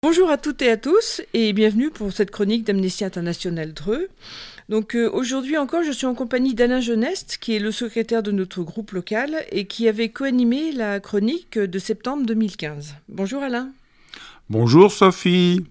Bonjour à toutes et à tous et bienvenue pour cette chronique d'Amnesty International Dreux. Donc aujourd'hui encore, je suis en compagnie d'Alain Geneste, qui est le secrétaire de notre groupe local et qui avait co-animé la chronique de septembre 2015. Bonjour Alain. Bonjour Sophie.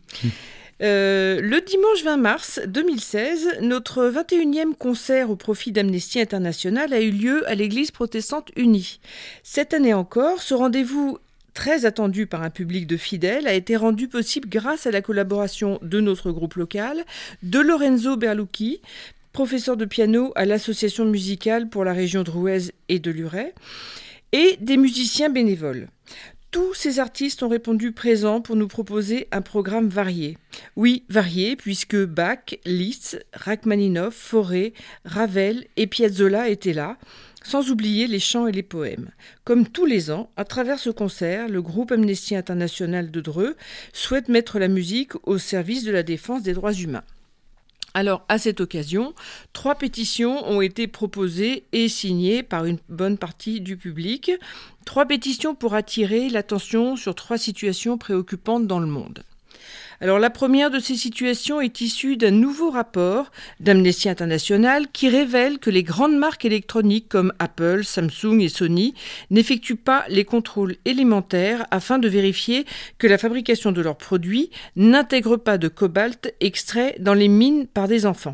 Le dimanche 20 mars 2016, notre 21e concert au profit d'Amnesty International a eu lieu à l'église protestante unie. Cette année encore, ce rendez-vous très attendu par un public de fidèles, a été rendu possible grâce à la collaboration de notre groupe local, de Lorenzo Berlucchi, professeur de piano à l'association musicale pour la région drouaise et de Luray, et des musiciens bénévoles. Tous ces artistes ont répondu présents pour nous proposer un programme varié. Oui, varié, puisque Bach, Liszt, Rachmaninoff, Fauré, Ravel et Piazzolla étaient là, sans oublier les chants et les poèmes. Comme tous les ans, à travers ce concert, le groupe Amnesty International de Dreux souhaite mettre la musique au service de la défense des droits humains. Alors, à cette occasion, 3 pétitions ont été proposées et signées par une bonne partie du public. 3 pétitions pour attirer l'attention sur 3 situations préoccupantes dans le monde. Alors, la première de ces situations est issue d'un nouveau rapport d'Amnesty International qui révèle que les grandes marques électroniques comme Apple, Samsung et Sony n'effectuent pas les contrôles élémentaires afin de vérifier que la fabrication de leurs produits n'intègre pas de cobalt extrait dans les mines par des enfants.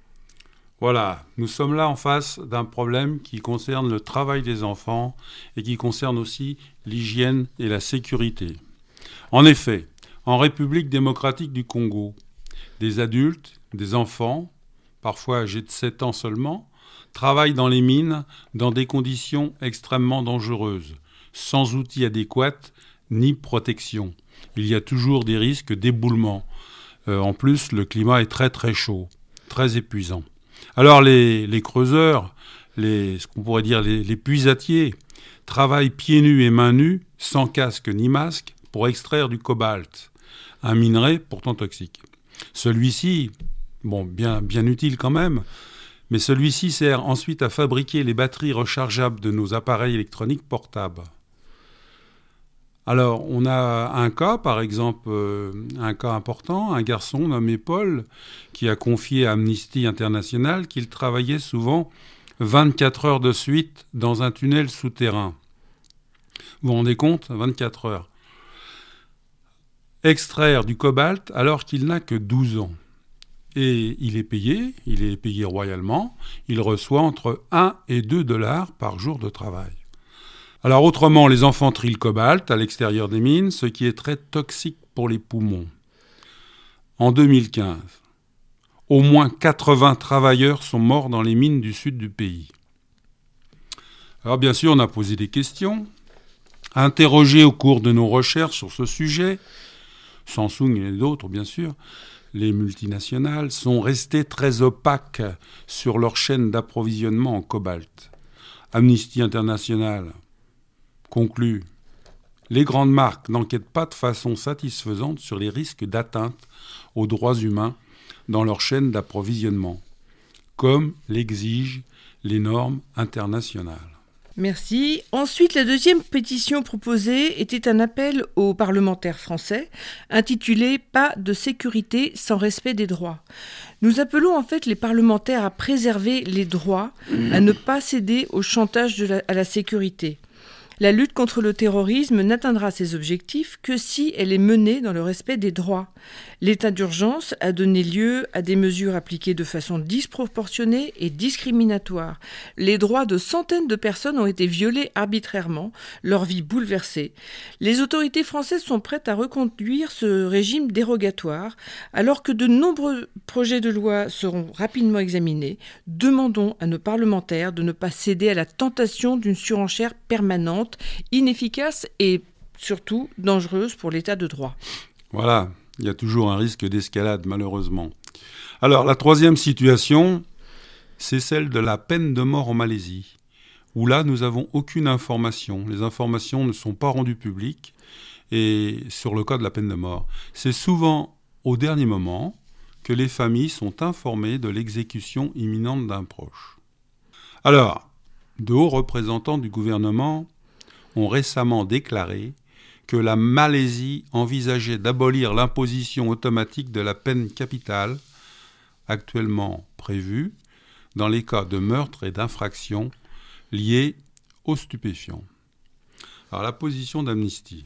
Voilà, nous sommes là en face d'un problème qui concerne le travail des enfants et qui concerne aussi l'hygiène et la sécurité. En effet, en République démocratique du Congo, des adultes, des enfants, parfois âgés de 7 ans seulement, travaillent dans les mines dans des conditions extrêmement dangereuses, sans outils adéquats ni protection. Il y a toujours des risques d'éboulement. En plus, le climat est très très chaud, très épuisant. Alors les creuseurs, ce qu'on pourrait dire les puisatiers, travaillent pieds nus et mains nues, sans casque ni masque, pour extraire du cobalt, un minerai pourtant toxique. Celui-ci, bien utile quand même, mais celui-ci sert ensuite à fabriquer les batteries rechargeables de nos appareils électroniques portables. Alors, on a un cas, par exemple, un cas important, un garçon nommé Paul, qui a confié à Amnesty International qu'il travaillait souvent 24 heures de suite dans un tunnel souterrain. Vous vous rendez compte ? 24 heures. Extraire du cobalt alors qu'il n'a que 12 ans. Et il est payé royalement, il reçoit entre 1 et 2 dollars par jour de travail. Alors autrement, les enfants trient le cobalt à l'extérieur des mines, ce qui est très toxique pour les poumons. En 2015, au moins 80 travailleurs sont morts dans les mines du sud du pays. Alors bien sûr, on a posé des questions, interrogé au cours de nos recherches sur ce sujet. Samsung et d'autres, bien sûr, les multinationales sont restées très opaques sur leur chaîne d'approvisionnement en cobalt. Amnesty International conclut : les grandes marques n'enquêtent pas de façon satisfaisante sur les risques d'atteinte aux droits humains dans leur chaîne d'approvisionnement, comme l'exigent les normes internationales. Merci. Ensuite, la deuxième pétition proposée était un appel aux parlementaires français intitulé « Pas de sécurité sans respect des droits ». Nous appelons en fait les parlementaires à préserver les droits, à ne pas céder au chantage à la sécurité. La lutte contre le terrorisme n'atteindra ses objectifs que si elle est menée dans le respect des droits. L'état d'urgence a donné lieu à des mesures appliquées de façon disproportionnée et discriminatoire. Les droits de centaines de personnes ont été violés arbitrairement, leur vie bouleversée. Les autorités françaises sont prêtes à reconduire ce régime dérogatoire. Alors que de nombreux projets de loi seront rapidement examinés, demandons à nos parlementaires de ne pas céder à la tentation d'une surenchère permanente, inefficace et surtout dangereuse pour l'état de droit. Voilà, il y a toujours un risque d'escalade, malheureusement. Alors, la troisième situation, c'est celle de la peine de mort en Malaisie, où là, nous n'avons aucune information. Les informations ne sont pas rendues publiques et sur le cas de la peine de mort. C'est souvent au dernier moment que les familles sont informées de l'exécution imminente d'un proche. Alors, de hauts représentants du gouvernement ont récemment déclaré que la Malaisie envisageait d'abolir l'imposition automatique de la peine capitale, actuellement prévue, dans les cas de meurtre et d'infraction liés aux stupéfiants. Alors la position d'Amnesty.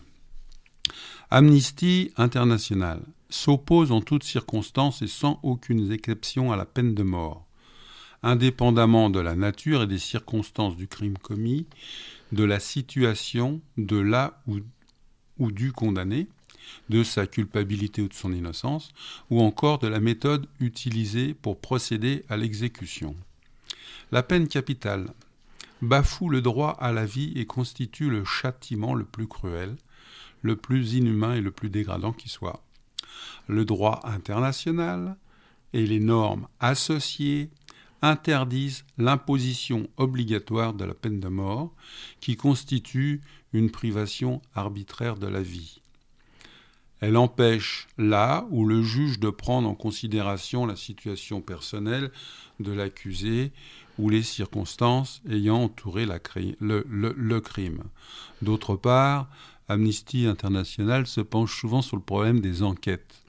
Amnesty International s'oppose en toutes circonstances et sans aucune exception à la peine de mort, indépendamment de la nature et des circonstances du crime commis, de la situation de la ou du condamné, de sa culpabilité ou de son innocence, ou encore de la méthode utilisée pour procéder à l'exécution. La peine capitale bafoue le droit à la vie et constitue le châtiment le plus cruel, le plus inhumain et le plus dégradant qui soit. Le droit international et les normes associées interdisent l'imposition obligatoire de la peine de mort, qui constitue une privation arbitraire de la vie. Elle empêche là où le juge de prendre en considération la situation personnelle de l'accusé ou les circonstances ayant entouré le crime. D'autre part, Amnesty International se penche souvent sur le problème des enquêtes.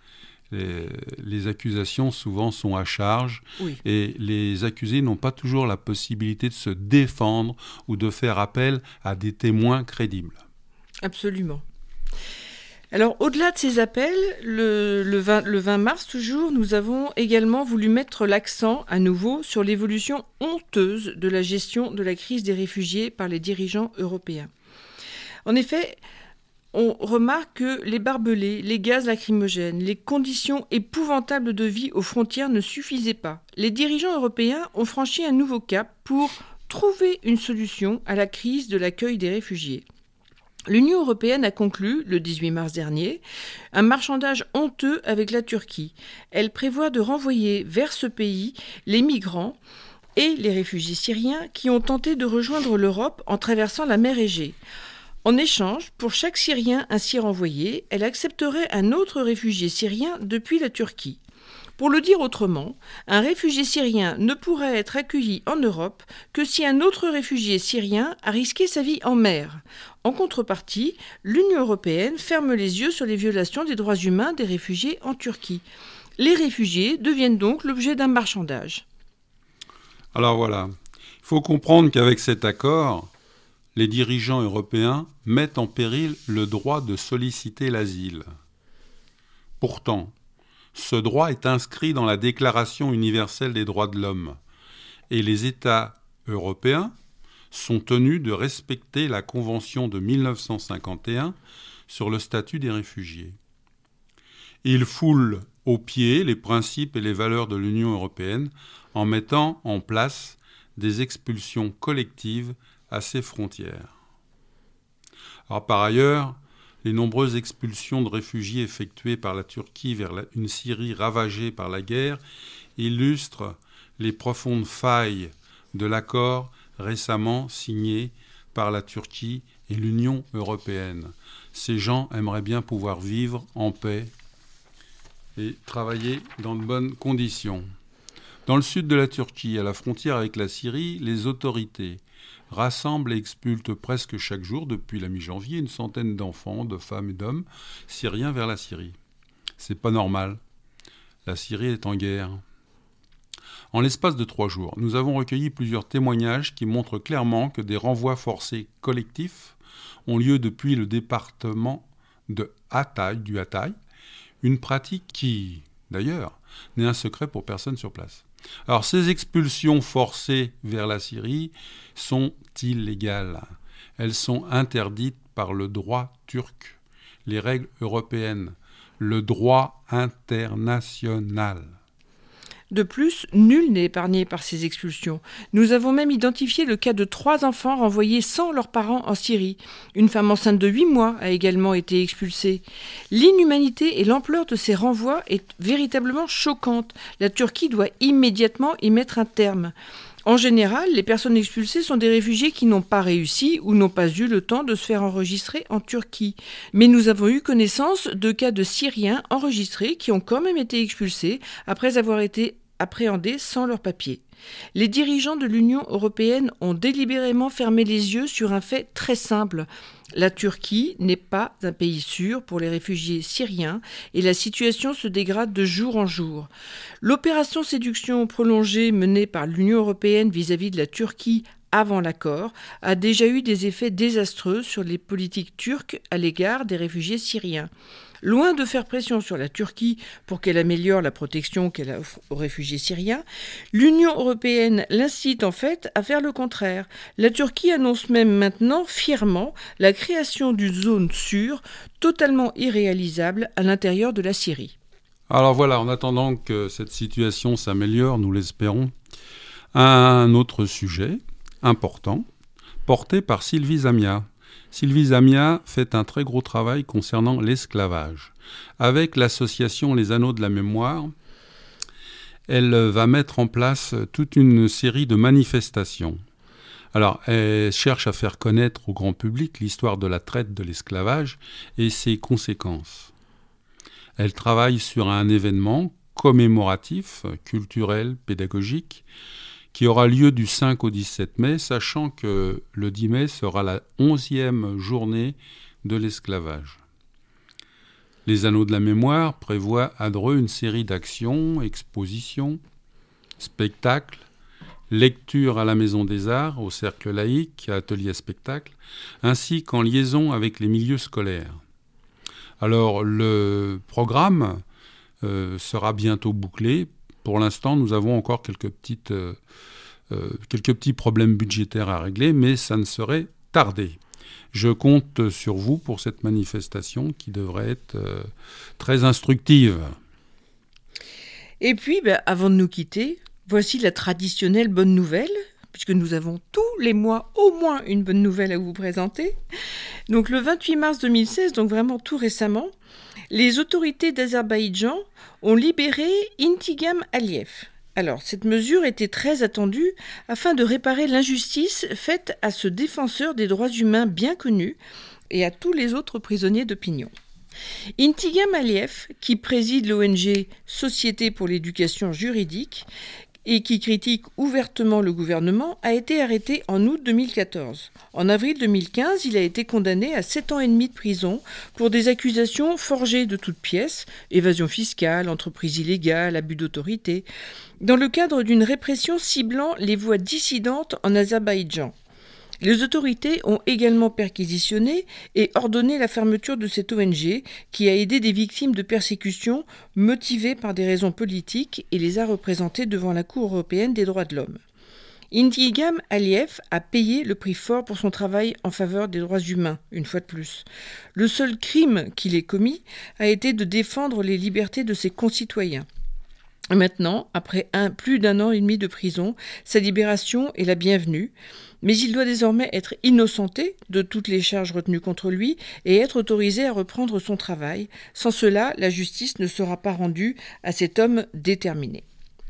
Les accusations souvent sont à charge et les accusés n'ont pas toujours la possibilité de se défendre ou de faire appel à des témoins crédibles. Absolument. Alors, au-delà de ces appels, le 20 mars toujours, nous avons également voulu mettre l'accent à nouveau sur l'évolution honteuse de la gestion de la crise des réfugiés par les dirigeants européens. En effet, on remarque que les barbelés, les gaz lacrymogènes, les conditions épouvantables de vie aux frontières ne suffisaient pas. Les dirigeants européens ont franchi un nouveau cap pour trouver une solution à la crise de l'accueil des réfugiés. L'Union européenne a conclu, le 18 mars dernier, un marchandage honteux avec la Turquie. Elle prévoit de renvoyer vers ce pays les migrants et les réfugiés syriens qui ont tenté de rejoindre l'Europe en traversant la mer Égée. En échange, pour chaque Syrien ainsi renvoyé, elle accepterait un autre réfugié syrien depuis la Turquie. Pour le dire autrement, un réfugié syrien ne pourrait être accueilli en Europe que si un autre réfugié syrien a risqué sa vie en mer. En contrepartie, l'Union européenne ferme les yeux sur les violations des droits humains des réfugiés en Turquie. Les réfugiés deviennent donc l'objet d'un marchandage. Alors voilà, il faut comprendre qu'avec cet accord, les dirigeants européens mettent en péril le droit de solliciter l'asile. Pourtant, ce droit est inscrit dans la Déclaration universelle des droits de l'homme et les États européens sont tenus de respecter la Convention de 1951 sur le statut des réfugiés. Ils foulent aux pieds les principes et les valeurs de l'Union européenne en mettant en place des expulsions collectives à ses frontières. Alors, par ailleurs, les nombreuses expulsions de réfugiés effectuées par la Turquie vers une Syrie ravagée par la guerre illustrent les profondes failles de l'accord récemment signé par la Turquie et l'Union européenne. Ces gens aimeraient bien pouvoir vivre en paix et travailler dans de bonnes conditions. Dans le sud de la Turquie, à la frontière avec la Syrie, les autorités rassemblent et expulsent presque chaque jour, depuis la mi-janvier, une centaine d'enfants, de femmes et d'hommes syriens vers la Syrie. C'est pas normal. La Syrie est en guerre. En l'espace de 3 jours, nous avons recueilli plusieurs témoignages qui montrent clairement que des renvois forcés collectifs ont lieu depuis le département du Hatay, une pratique qui, d'ailleurs, n'est un secret pour personne sur place. Alors, ces expulsions forcées vers la Syrie sont illégales. Elles sont interdites par le droit turc, les règles européennes, le droit international. De plus, nul n'est épargné par ces expulsions. Nous avons même identifié le cas de 3 enfants renvoyés sans leurs parents en Syrie. Une femme enceinte de 8 mois a également été expulsée. L'inhumanité et l'ampleur de ces renvois est véritablement choquante. La Turquie doit immédiatement y mettre un terme. En général, les personnes expulsées sont des réfugiés qui n'ont pas réussi ou n'ont pas eu le temps de se faire enregistrer en Turquie. Mais nous avons eu connaissance de cas de Syriens enregistrés qui ont quand même été expulsés après avoir été appréhendés sans leurs papiers. Les dirigeants de l'Union européenne ont délibérément fermé les yeux sur un fait très simple. La Turquie n'est pas un pays sûr pour les réfugiés syriens et la situation se dégrade de jour en jour. L'opération séduction prolongée menée par l'Union européenne vis-à-vis de la Turquie avant l'accord a déjà eu des effets désastreux sur les politiques turques à l'égard des réfugiés syriens. Loin de faire pression sur la Turquie pour qu'elle améliore la protection qu'elle offre aux réfugiés syriens, l'Union européenne l'incite en fait à faire le contraire. La Turquie annonce même maintenant fièrement la création d'une zone sûre, totalement irréalisable à l'intérieur de la Syrie. Alors voilà, en attendant que cette situation s'améliore, nous l'espérons, un autre sujet important, porté par Sylvie Zamia. Sylvie Zamia fait un très gros travail concernant l'esclavage. Avec l'association Les Anneaux de la Mémoire, elle va mettre en place toute une série de manifestations. Alors, elle cherche à faire connaître au grand public l'histoire de la traite de l'esclavage et ses conséquences. Elle travaille sur un événement commémoratif, culturel, pédagogique, qui aura lieu du 5 au 17 mai, sachant que le 10 mai sera la 11e journée de l'esclavage. Les Anneaux de la Mémoire prévoient à Dreux une série d'actions, expositions, spectacles, lectures à la Maison des Arts, au Cercle laïque, à Atelier Spectacle, ainsi qu'en liaison avec les milieux scolaires. Alors, le programme sera bientôt bouclé. Pour l'instant, nous avons encore quelques petits problèmes budgétaires à régler, mais ça ne saurait tarder. Je compte sur vous pour cette manifestation qui devrait être très instructive. Et puis, avant de nous quitter, voici la traditionnelle bonne nouvelle, puisque nous avons tous les mois au moins une bonne nouvelle à vous présenter. Donc le 28 mars 2016, donc vraiment tout récemment, les autorités d'Azerbaïdjan ont libéré Intigam Aliyev. Alors, cette mesure était très attendue afin de réparer l'injustice faite à ce défenseur des droits humains bien connu et à tous les autres prisonniers d'opinion. Intigam Aliyev, qui préside l'ONG Société pour l'éducation juridique et qui critique ouvertement le gouvernement, a été arrêté en août 2014. En avril 2015, il a été condamné à 7 ans et demi de prison pour des accusations forgées de toutes pièces, évasion fiscale, entreprise illégale, abus d'autorité, dans le cadre d'une répression ciblant les voix dissidentes en Azerbaïdjan. Les autorités ont également perquisitionné et ordonné la fermeture de cette ONG qui a aidé des victimes de persécutions motivées par des raisons politiques et les a représentées devant la Cour européenne des droits de l'homme. Intigam Aliyev a payé le prix fort pour son travail en faveur des droits humains, une fois de plus. Le seul crime qu'il ait commis a été de défendre les libertés de ses concitoyens. Maintenant, après plus d'1 an et demi de prison, sa libération est la bienvenue, mais il doit désormais être innocenté de toutes les charges retenues contre lui et être autorisé à reprendre son travail. Sans cela, la justice ne sera pas rendue à cet homme déterminé.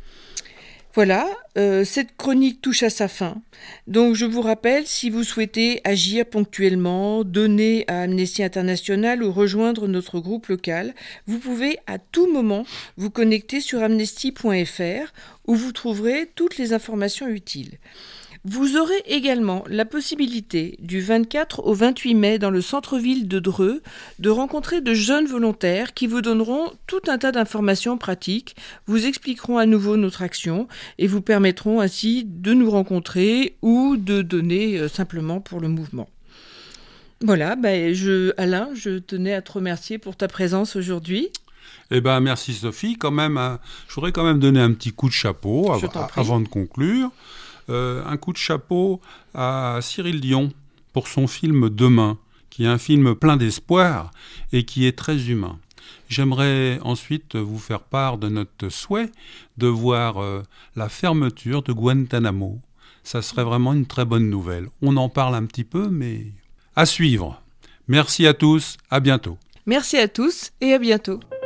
Voilà, cette chronique touche à sa fin. Donc je vous rappelle, si vous souhaitez agir ponctuellement, donner à Amnesty International ou rejoindre notre groupe local, vous pouvez à tout moment vous connecter sur amnesty.fr où vous trouverez toutes les informations utiles. Vous aurez également la possibilité du 24 au 28 mai dans le centre-ville de Dreux de rencontrer de jeunes volontaires qui vous donneront tout un tas d'informations pratiques, vous expliqueront à nouveau notre action et vous permettront ainsi de nous rencontrer ou de donner simplement pour le mouvement. Voilà, Alain, je tenais à te remercier pour ta présence aujourd'hui. Merci Sophie. Je voudrais quand même donner un petit coup de chapeau avant de conclure. Un coup de chapeau à Cyril Dion pour son film Demain, qui est un film plein d'espoir et qui est très humain. J'aimerais ensuite vous faire part de notre souhait de voir la fermeture de Guantanamo. Ça serait vraiment une très bonne nouvelle. On en parle un petit peu, mais à suivre. Merci à tous, à bientôt. Merci à tous et à bientôt.